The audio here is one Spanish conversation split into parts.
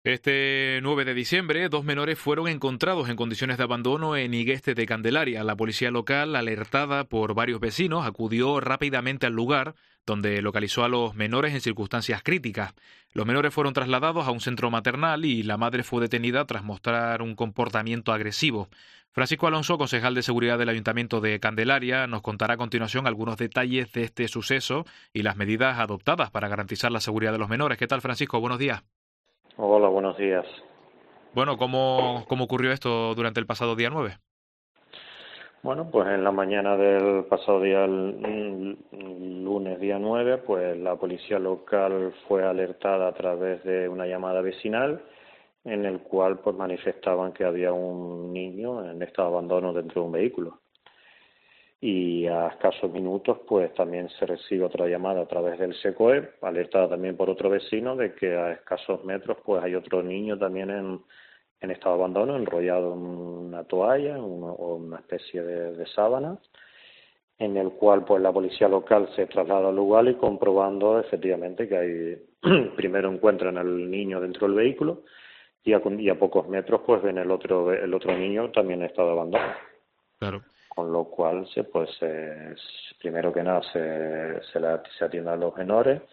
Este 9 de diciembre, dos menores fueron encontrados en condiciones de abandono en Igueste de Candelaria. La policía local, alertada por varios vecinos, acudió rápidamente al lugar, donde localizó a los menores en circunstancias críticas. Los menores fueron trasladados a un centro maternal y la madre fue detenida tras mostrar un comportamiento agresivo. Francisco Alonso, concejal de seguridad del Ayuntamiento de Candelaria, nos contará a continuación algunos detalles de este suceso y las medidas adoptadas para garantizar la seguridad de los menores. ¿Qué tal, Francisco? Buenos días. Hola, buenos días. Bueno, ¿cómo ocurrió esto durante el pasado día 9? Bueno, pues en la mañana del pasado día, lunes día 9, pues la policía local fue alertada a través de una llamada vecinal en el cual pues manifestaban que había un niño en estado de abandono dentro de un vehículo. Y a escasos minutos pues también se recibe otra llamada a través del SECOE, alertada también por otro vecino de que a escasos metros pues hay otro niño también en estado de abandono, enrollado en una toalla o una especie de sábana, en el cual pues la policía local se traslada al lugar y comprobando efectivamente que hay, primero encuentran al niño dentro del vehículo y a pocos metros pues ven el otro niño también en estado de abandono. Claro. Con lo cual, primero que nada, se atiende a los menores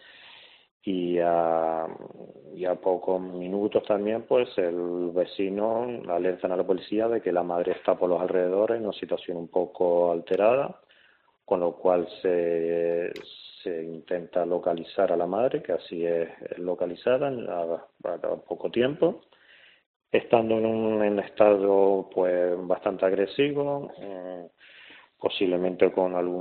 y a pocos minutos también, pues el vecino alertan a la policía de que la madre está por los alrededores en una situación un poco alterada, con lo cual se intenta localizar a la madre, que así es localizada a poco tiempo, estando en un estado pues bastante agresivo, posiblemente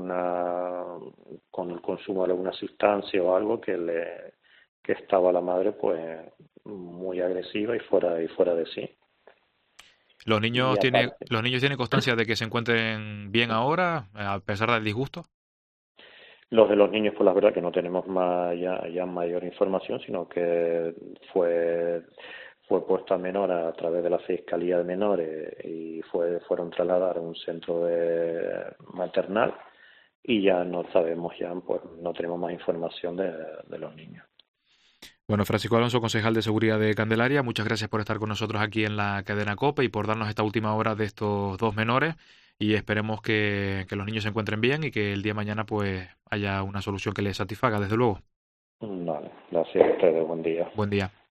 con el consumo de alguna sustancia o algo que estaba la madre pues muy agresiva y fuera de sí. ¿Los Y niños tienen, aparte, los niños tienen constancia de que se encuentren bien ahora, a pesar del disgusto? los de los niños, pues la verdad que no tenemos ya mayor información, sino que fue puesta a menor a través de la Fiscalía de Menores y fueron trasladados a un centro maternal y ya no sabemos, ya pues no tenemos más información de los niños. Bueno, Francisco Alonso, concejal de seguridad de Candelaria, muchas gracias por estar con nosotros aquí en la cadena COPE y por darnos esta última hora de estos dos menores y esperemos que los niños se encuentren bien y que el día de mañana pues haya una solución que les satisfaga, desde luego. Vale, gracias a ustedes, buen día. Buen día.